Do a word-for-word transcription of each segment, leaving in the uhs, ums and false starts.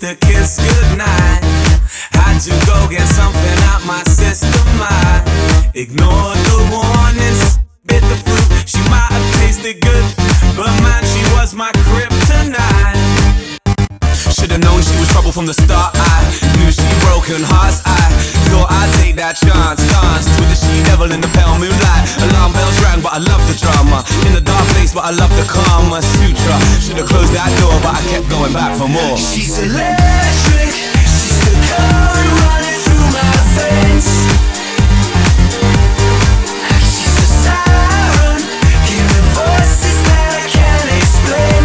to kiss goodnight. Had to go get something out my system. I ignored the warnings, bit the fruit. She might have tasted good, but man, she was my kryptonite. Should've known she was trouble from the start. I knew she broken hearts. I thought I'd take that chance. Danced with the she-devil in the pale moonlight. Alarm bells rang, but I love the drama. In the dark place, but I love the karma sutra. Should've closed that door, but I kept going back for more. She's electric. She's the current running through my veins. She's a siren, hearing voices that I can't explain.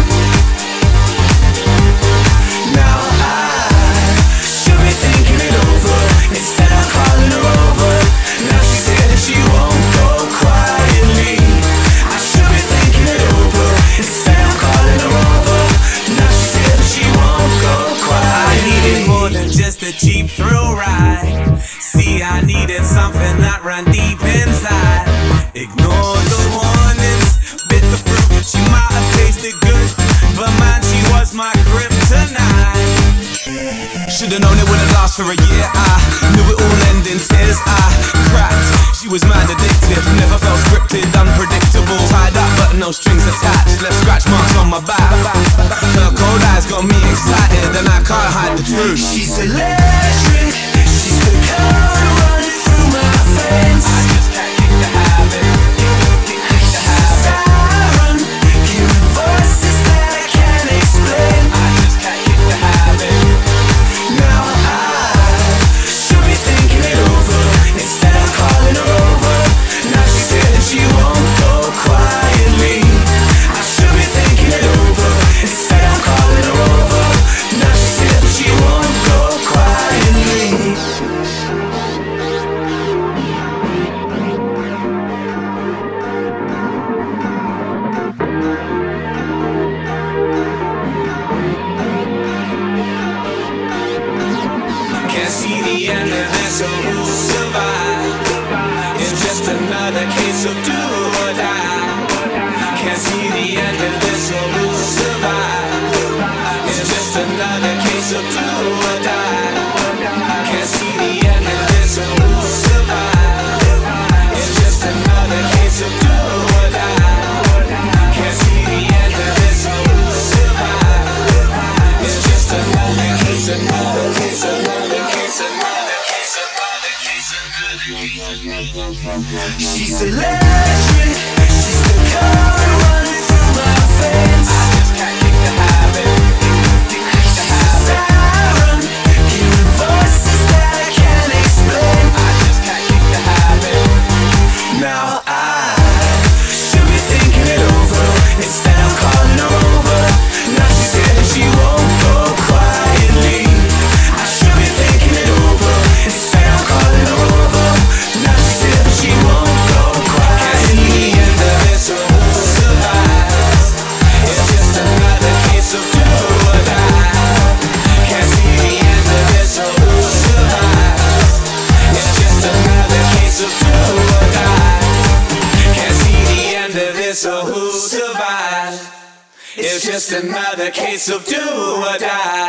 Now I should be thinking it over. Instead I'm calling her over. Now she's here and she won't go quietly. I should be thinking it over. Instead I'm calling her over. Now she's here and she won't go quietly. I needed more than just a cheap thrill ride. See, I needed something that ran deep inside. Ignored the warnings, bit the fruit. She might have tasted good, but man, she was my kryptonite. Should've known it wouldn't last for a year. I knew it all end in tears. I cracked. She was mad addictive, never felt scripted, unpredictable. Tied up but no strings attached, left scratch marks on my back. Her cold eyes got me excited and I can't hide the truth. She's electric. She's the current running through my veins. I just can't kick the habit. She's a siren, hearing voices that I can't explain. I just can't kick the habit. Now I should be thinking it over. Instead I'm calling her over. Now she's here and she won't go quietly. I should be thinking it over. Instead I'm calling her over. Now she's here and she won't go quietly. Can't see the end of this, so who'll survive? It's just another case of do or die. Can't see the end of this, so who'll survive? It's just another case of do or die. Can't see the end of this, so who'll survive? It's just another case of do or die. Can't see the end of this, so who'll survive? It's just another case, another case, another case, another case, another case, another case. She's electric. She's the current running through my veins. I just can't kick the habit. She's a siren, hearing voices that I can't explain. I just can't kick the habit. Now I should be thinking it over. Instead I'm calling her over. Now she's here and she won't go quietly. I should be thinking it over. Instead I'm calling her over. Now she's here and she won't go Can't see the quietly. end of it, so who'll survive? It's just another case of do or die. Can't see the end of it, so who'll survive? It's just another case of do or die. Can't see the end of it, so who'll survive? It's just another case of do or die.